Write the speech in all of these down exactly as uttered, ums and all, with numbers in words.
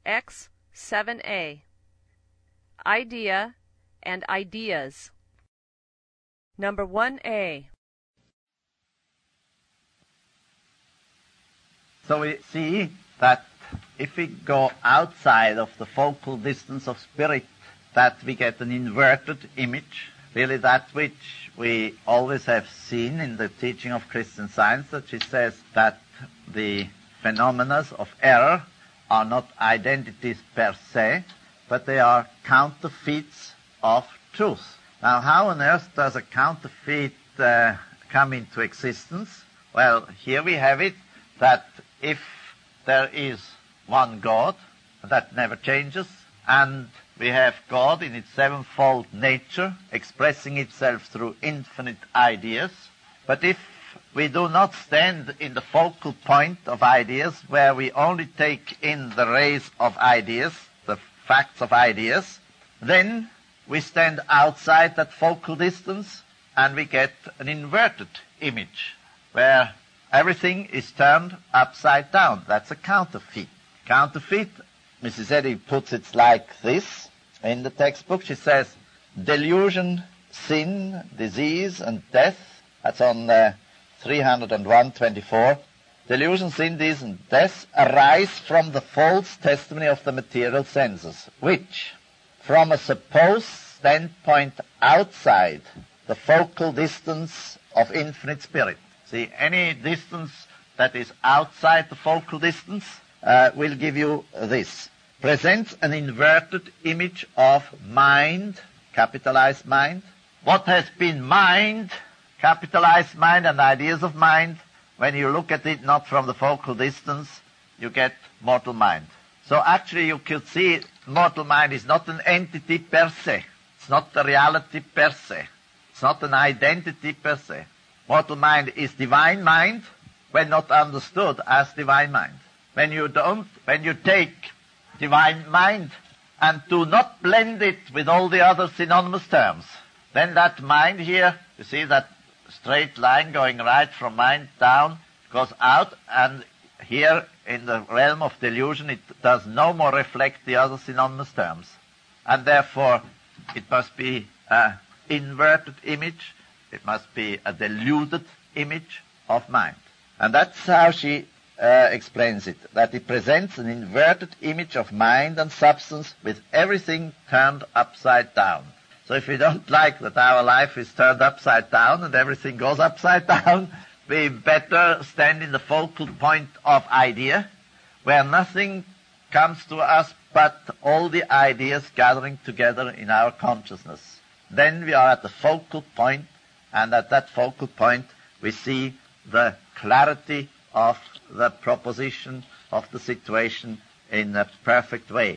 X seven A. Idea and ideas. Number one A. So we see that if we go outside of the focal distance of spirit, that we get an inverted image, really that which we always have seen in the teaching of Christian Science, that she says that the phenomena of error are not identities per se, but they are counterfeits of truth. Now, how on earth does a counterfeit uh, come into existence? Well, here we have it, that if there is one God, that never changes, and we have God in its sevenfold nature, expressing itself through infinite ideas. But if we do not stand in the focal point of ideas, where we only take in the rays of ideas, the facts of ideas, then we stand outside that focal distance and we get an inverted image, where everything is turned upside down. That's a counterfeit. Counterfeit, Missus Eddy puts it like this in the textbook. She says, delusion, sin, disease, and death. That's on uh, three hundred one twenty-four. Delusion, sin, disease, and death arise from the false testimony of the material senses, which, from a supposed standpoint outside the focal distance of infinite spirit. See, any distance that is outside the focal distance uh, will give you this. Presents an inverted image of mind, capitalized mind. What has been mind, capitalized mind, and ideas of mind, when you look at it not from the focal distance, you get mortal mind. So actually you could see mortal mind is not an entity per se. It's not a reality per se. It's not an identity per se. Mortal mind is divine mind when not understood as divine mind. When you don't, when you take divine mind and do not blend it with all the other synonymous terms, then that mind here, you see that straight line going right from mind down, goes out, and here in the realm of delusion it does no more reflect the other synonymous terms. And therefore it must be an inverted image, it must be a deluded image of mind. And that's how she uh, explains it, that it presents an inverted image of mind and substance with everything turned upside down. So if we don't like that our life is turned upside down and everything goes upside down, we better stand in the focal point of idea, where nothing comes to us but all the ideas gathering together in our consciousness. Then we are at the focal point, and at that focal point we see the clarity of the proposition of the situation in a perfect way.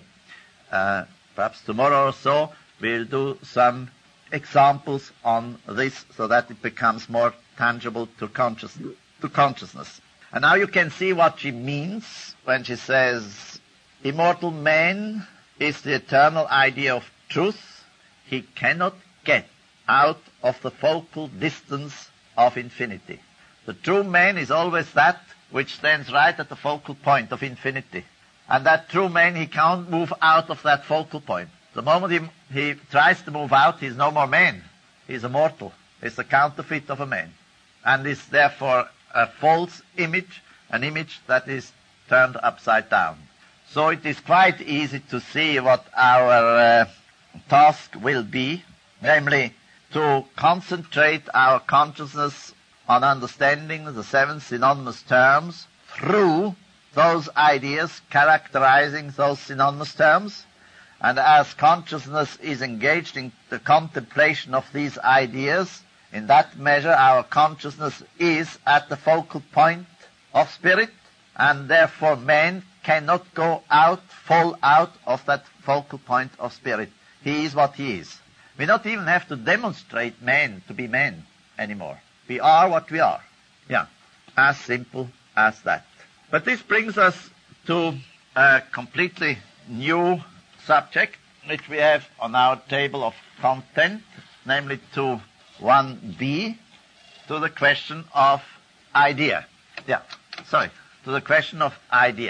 Uh, perhaps tomorrow or so we'll do some examples on this so that it becomes more tangible to, conscious, to consciousness. And now you can see what she means when she says, immortal man is the eternal idea of truth. He cannot get out of the focal distance of infinity. The true man is always that which stands right at the focal point of infinity. And that true man, he can't move out of that focal point. The moment he, he tries to move out, he's no more man. He's a mortal. He's the counterfeit of a man. And is therefore a false image, an image that is turned upside down. So it is quite easy to see what our uh, task will be, namely to concentrate our consciousness on understanding the seven synonymous terms through those ideas characterizing those synonymous terms. And as consciousness is engaged in the contemplation of these ideas, in that measure our consciousness is at the focal point of spirit, and therefore man cannot go out, fall out of that focal point of spirit. He is what he is. We don't even have to demonstrate man to be man anymore. We are what we are. Yeah, as simple as that. But this brings us to a completely new subject, which we have on our table of content, namely to one B, to the question of idea. Yeah, sorry, to the question of idea.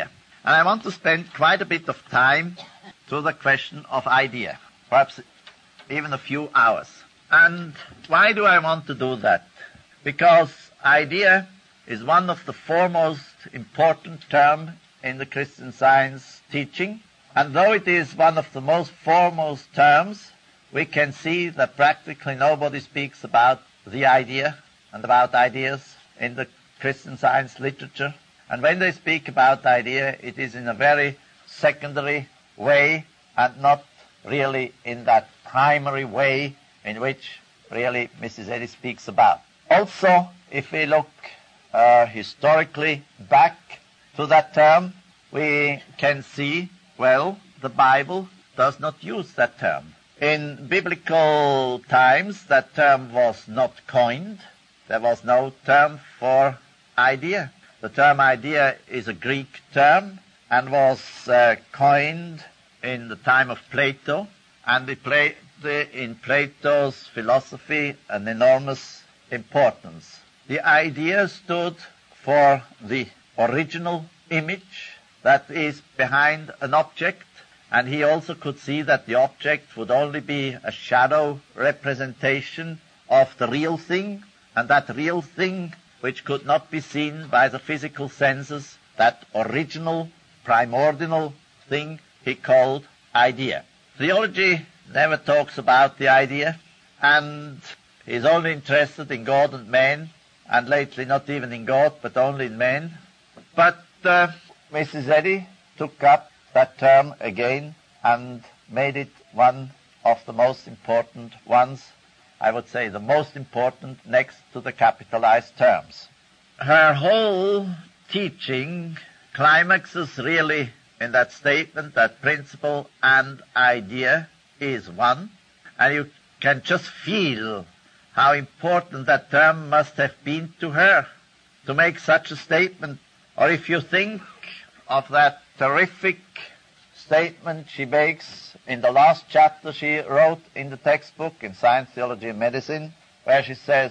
And I want to spend quite a bit of time to the question of idea, perhaps even a few hours. And why do I want to do that? Because idea is one of the foremost important terms in the Christian Science teaching. And though it is one of the most foremost terms, we can see that practically nobody speaks about the idea and about ideas in the Christian Science literature. And when they speak about idea, it is in a very secondary way and not really in that primary way in which really Missus Eddy speaks about. Also, if we look uh, historically back to that term, we can see, well, the Bible does not use that term. In biblical times, that term was not coined. There was no term for idea. The term idea is a Greek term and was uh, coined in the time of Plato, and it played in Plato's philosophy an enormous importance. The idea stood for the original image that is behind an object, and he also could see that the object would only be a shadow representation of the real thing, and that real thing which could not be seen by the physical senses, that original, primordial thing he called idea. Theology never talks about the idea, and is only interested in God and man, and lately not even in God, but only in man. But uh, Missus Eddy took up that term again and made it one of the most important ones, I would say the most important next to the capitalized terms. Her whole teaching climaxes really in that statement that principle and idea is one, and you can just feel how important that term must have been to her to make such a statement. Or if you think of that terrific statement she makes in the last chapter she wrote in the textbook in Science, Theology and Medicine, where she says,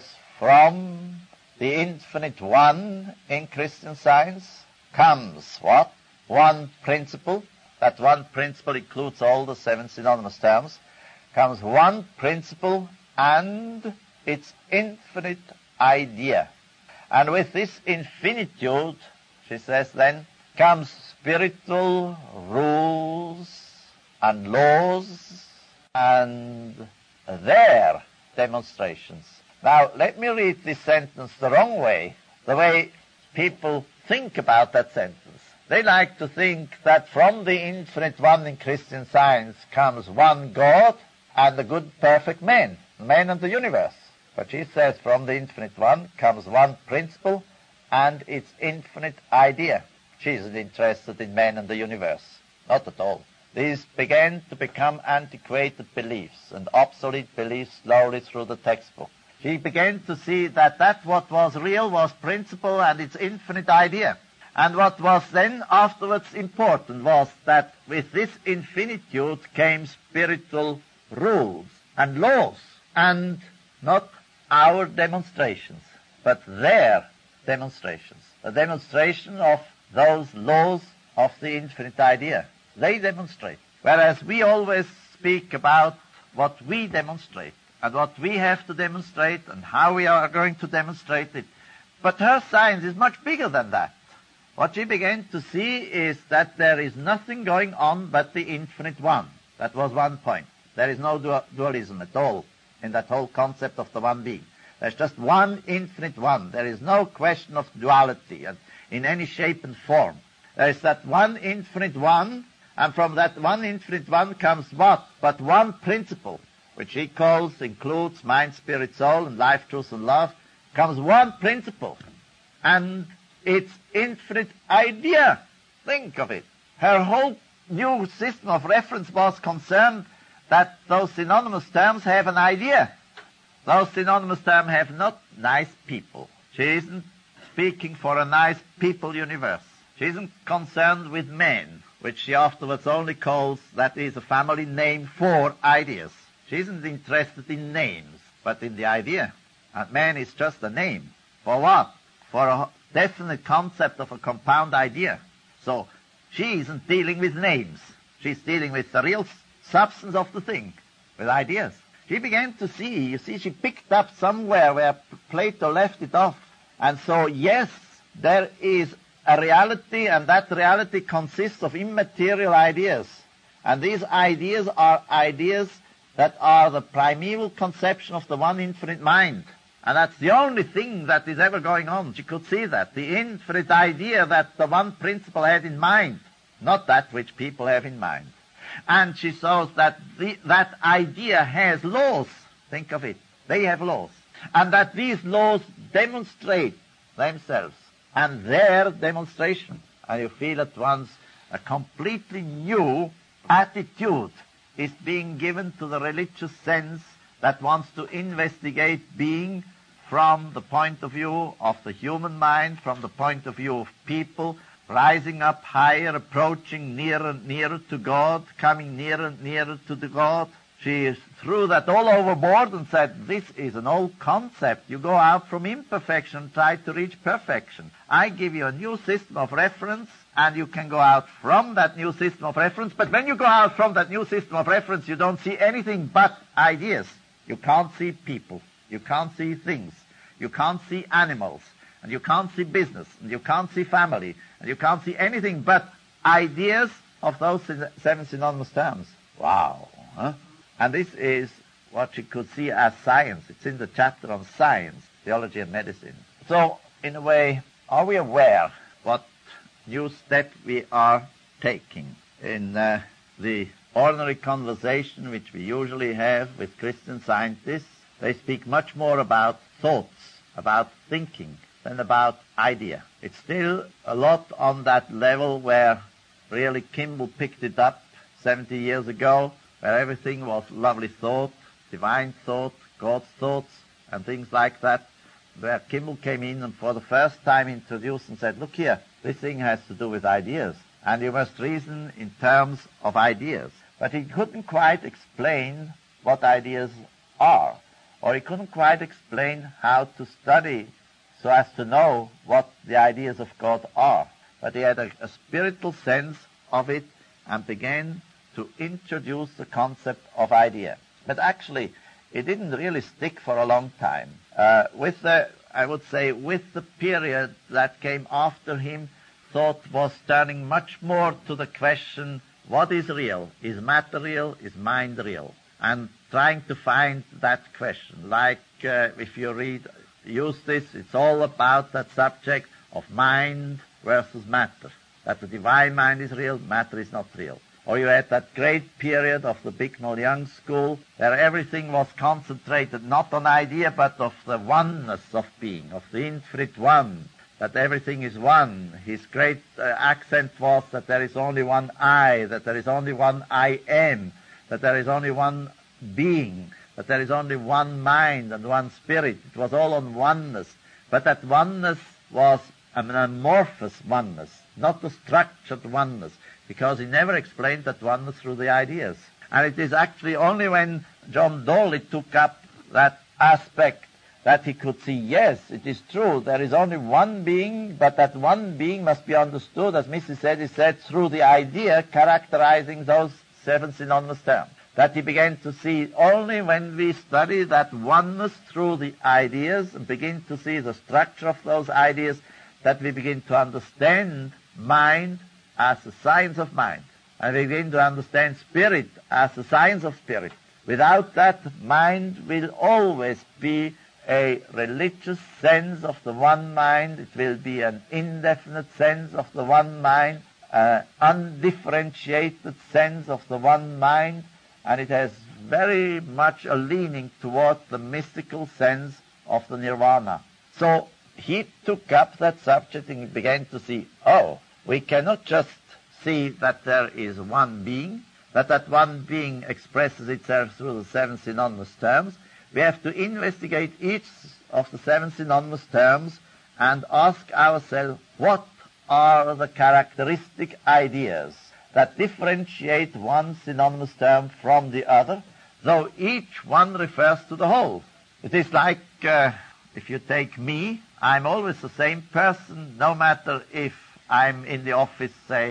from the infinite one in Christian Science comes what? One principle. That one principle includes all the seven synonymous terms. Comes one principle and its infinite idea. And with this infinitude, she says then, comes spiritual rules and laws and their demonstrations. Now, let me read this sentence the wrong way, the way people think about that sentence. They like to think that from the infinite one in Christian Science comes one God and a good, perfect man, man and the universe. But she says from the infinite one comes one principle and its infinite idea. She isn't interested in man and the universe. Not at all. These began to become antiquated beliefs and obsolete beliefs slowly through the textbook. She began to see that that what was real was principle and its infinite idea. And what was then afterwards important was that with this infinitude came spiritual rules and laws, and not our demonstrations, but their demonstrations. The demonstration of those laws of the infinite idea. They demonstrate. Whereas we always speak about what we demonstrate and what we have to demonstrate and how we are going to demonstrate it. But her science is much bigger than that. What she began to see is that there is nothing going on but the infinite one. That was one point. There is no du- dualism at all in that whole concept of the one being. There's just one infinite one. There is no question of duality and in any shape and form. There is that one infinite one, and from that one infinite one comes what? But one principle, which he calls, includes mind, spirit, soul, and life, truth, and love, comes one principle. And its infinite idea. Think of it. Her whole new system of reference was concerned that those synonymous terms have an idea. Those synonymous terms have not nice people. She isn't speaking for a nice people universe. She isn't concerned with men, which she afterwards only calls, that is a family name for ideas. She isn't interested in names, but in the idea. And man is just a name. For what? For a definite concept of a compound idea. So she isn't dealing with names. She's dealing with the real substance of the thing, with ideas. She began to see, you see, she picked up somewhere where Plato left it off. And so, yes, there is a reality, and that reality consists of immaterial ideas. And these ideas are ideas that are the primeval conception of the one infinite mind. And that's the only thing that is ever going on. She could see that. The infinite idea that the one principle had in mind, not that which people have in mind. And she saw that the, that idea has laws. Think of it. They have laws. And that these laws demonstrate themselves and their demonstration. And you feel at once a completely new attitude is being given to the religious sense that wants to investigate being from the point of view of the human mind, from the point of view of people, rising up higher, approaching nearer and nearer to God, coming nearer and nearer to the God. She threw that all overboard and said, this is an old concept. You go out from imperfection and try to reach perfection. I give you a new system of reference, and you can go out from that new system of reference. But when you go out from that new system of reference, you don't see anything but ideas. You can't see people. You can't see things. You can't see animals. And you can't see business. And you can't see family. And you can't see anything but ideas of those seven synonymous terms. Wow. Huh? And this is what she could see as science. It's in the chapter on science, theology and medicine. So, in a way, are we aware what new step we are taking in uh, the ordinary conversation which we usually have with Christian scientists? They speak much more about thoughts, about thinking, than about idea. It's still a lot on that level where really Kimball picked it up seventy years ago, where everything was lovely thought, divine thought, God's thoughts, and things like that, where Kimball came in and for the first time introduced and said, look here, this thing has to do with ideas, and you must reason in terms of ideas. But he couldn't quite explain what ideas are, or he couldn't quite explain how to study so as to know what the ideas of God are. But he had a, a spiritual sense of it and began to introduce the concept of idea. But actually, it didn't really stick for a long time. Uh, with the, I would say, with the period that came after him, thought was turning much more to the question, what is real? Is matter real? Is mind real? And trying to find that question. Like uh, if you read Eustace, it's all about that subject of mind versus matter. That the divine mind is real, matter is not real. Or you had that great period of the Bicknell Young School where everything was concentrated not on idea but of the oneness of being, of the infinite one, that everything is one. His great uh, accent was that there is only one I, that there is only one I am, that there is only one being, that there is only one mind and one spirit. It was all on oneness. But that oneness was an amorphous oneness, not a structured oneness, because he never explained that oneness through the ideas. And it is actually only when John Dolly took up that aspect that he could see, yes, it is true, there is only one being, but that one being must be understood, as Missus Eddy said, through the idea characterizing those seven synonymous terms. That he began to see only when we study that oneness through the ideas and begin to see the structure of those ideas, that we begin to understand mind as the science of mind, and we begin to understand spirit as the science of spirit. Without that, mind will always be a religious sense of the one mind. It will be an indefinite sense of the one mind, an undifferentiated sense of the one mind, and it has very much a leaning toward the mystical sense of the nirvana. So he took up that subject and he began to see, oh, we cannot just see that there is one being, that that one being expresses itself through the seven synonymous terms. We have to investigate each of the seven synonymous terms and ask ourselves, what are the characteristic ideas that differentiate one synonymous term from the other, though each one refers to the whole? It is like, uh, if you take me, I'm always the same person, no matter if I'm in the office, say,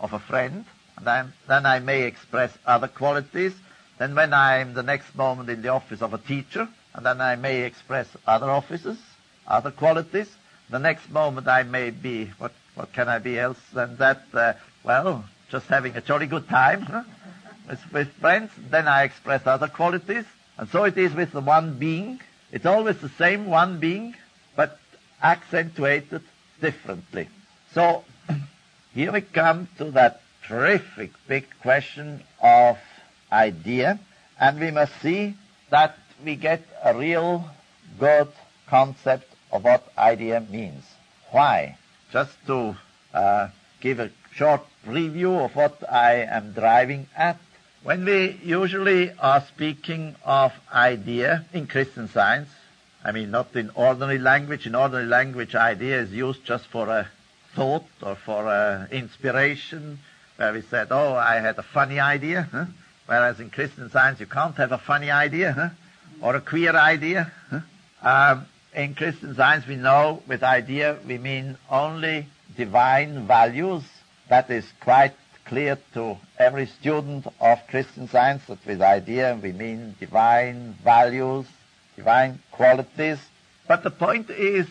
of a friend, and I'm, then I may express other qualities. Then when I'm the next moment in the office of a teacher, and then I may express other offices, other qualities. The next moment I may be, what, what can I be else than that? Uh, well, just having a jolly good time huh? with, with friends. Then I express other qualities. And so it is with the one being. It's always the same one being, but accentuated differently. So here we come to that terrific big question of idea, and we must see that we get a real good concept of what idea means. Why? Just to uh, give a short review of what I am driving at. When we usually are speaking of idea in Christian Science, I mean not in ordinary language. In ordinary language, idea is used just for a thought or for a inspiration, where we said, oh, I had a funny idea. Huh? Whereas in Christian Science, you can't have a funny idea huh? or a queer idea. Huh? Um, in Christian Science, we know with idea we mean only divine values. That is quite clear to every student of Christian Science, that with idea we mean divine values, divine qualities. But the point is,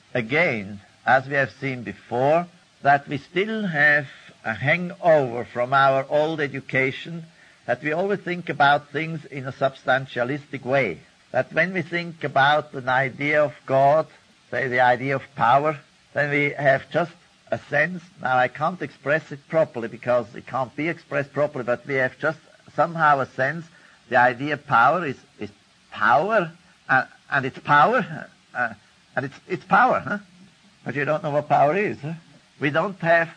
again, as we have seen before, that we still have a hangover from our old education, that we always think about things in a substantialistic way. That when we think about an idea of God, say the idea of power, then we have just a sense. Now I can't express it properly because it can't be expressed properly, but we have just somehow a sense the idea of power is, is power, uh, and it's power, uh, and it's, it's power, huh? But you don't know what power is. Huh? We don't have,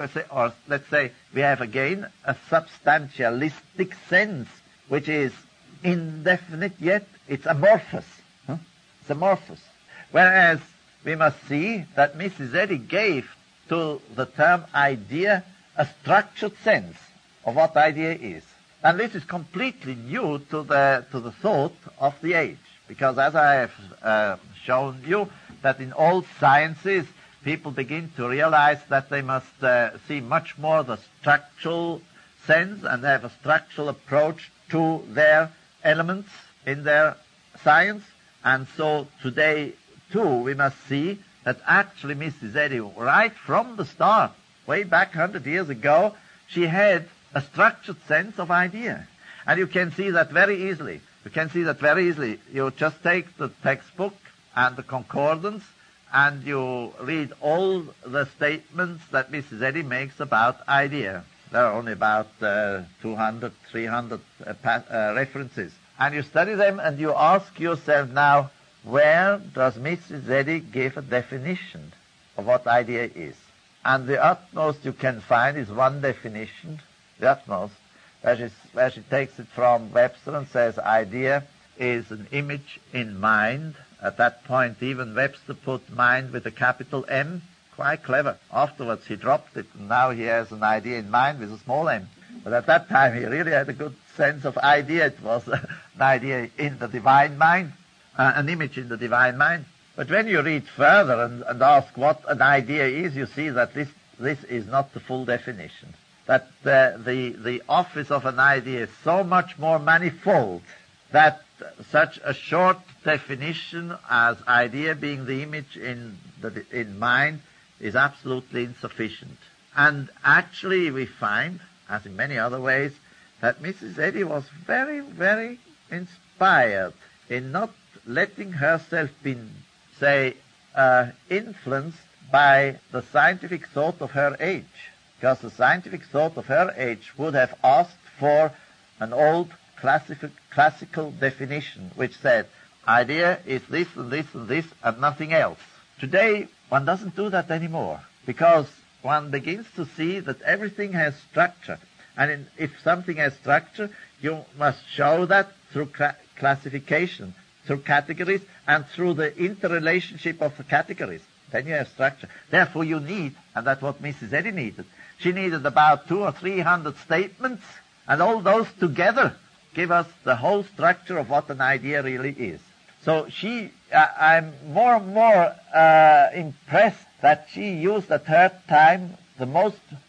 or let's say, we have again a substantialistic sense, which is indefinite yet it's amorphous. Huh? It's amorphous. Whereas we must see that Missus Eddy gave to the term idea a structured sense of what idea is. And this is completely new to the, to the thought of the age. Because as I have uh, shown you, that in all sciences, people begin to realize that they must uh, see much more the structural sense and have a structural approach to their elements in their science. And so today, too, we must see that actually Missus Eddy, right from the start, way back one hundred years ago, she had a structured sense of idea. And you can see that very easily. You can see that very easily. You just take the textbook and the concordance, and you read all the statements that Missus Eddy makes about idea. There are only about uh, two hundred, three hundred uh, pa- uh, references. And you study them, and you ask yourself now, where does Missus Eddy give a definition of what idea is? And the utmost you can find is one definition, the utmost, where she, where she takes it from Webster and says idea is an image in mind. At that point, even Webster put mind with a capital M. Quite clever. Afterwards, he dropped it, and now he has an idea in mind with a small m. But at that time, he really had a good sense of idea. It was an idea in the divine mind, uh, an image in the divine mind. But when you read further and, and ask what an idea is, you see that this, this is not the full definition. That uh, the, the office of an idea is so much more manifold that such a short definition as idea being the image in the in mind is absolutely insufficient. And actually we find, as in many other ways, that Missus Eddy was very, very inspired in not letting herself be, say, uh, influenced by the scientific thought of her age. Because the scientific thought of her age would have asked for an old classic, classical definition, which said, idea is this and this and this and nothing else. Today, one doesn't do that anymore, because one begins to see that everything has structure. And in, if something has structure, you must show that through cla- classification, through categories, and through the interrelationship of the categories. Then you have structure. Therefore you need, and that's what Missus Eddy needed, she needed about two or three hundred statements, and all those together give us the whole structure of what an idea really is. So she, uh, I'm more and more uh, impressed that she used at her time the most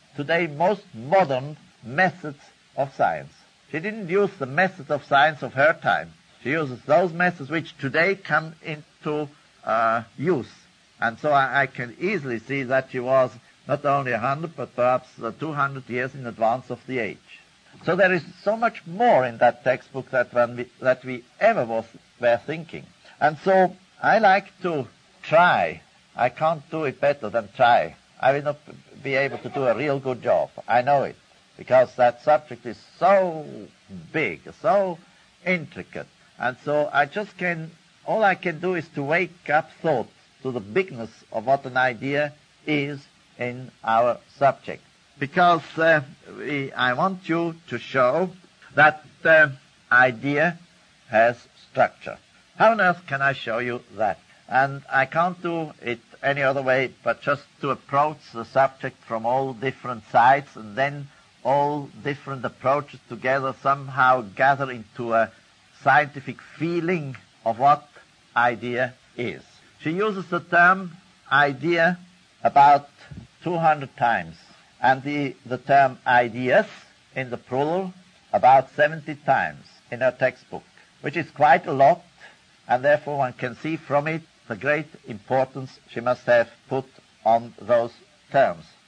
today most modern methods of science. She didn't use the methods of science of her time. She uses those methods which today come into uh, use. And so I, I can easily see that she was not only one hundred, but perhaps uh, two hundred years in advance of the age. So there is so much more in that textbook that, when we, that we ever was, were thinking. And so I like to try. I can't do it better than try. I will not be able to do a real good job. I know it, because that subject is so big, so intricate. And so I just can, all I can do is to wake up thought to the bigness of what an idea is in our subject. Because uh, we, I want you to show that uh, idea has structure. How on earth can I show you that? And I can't do it any other way but just to approach the subject from all different sides, and then all different approaches together somehow gather into a scientific feeling of what idea is. She uses the term idea about two hundred times, and the, the term ideas in the plural about seventy times in her textbook, which is quite a lot, and therefore one can see from it the great importance she must have put on those terms.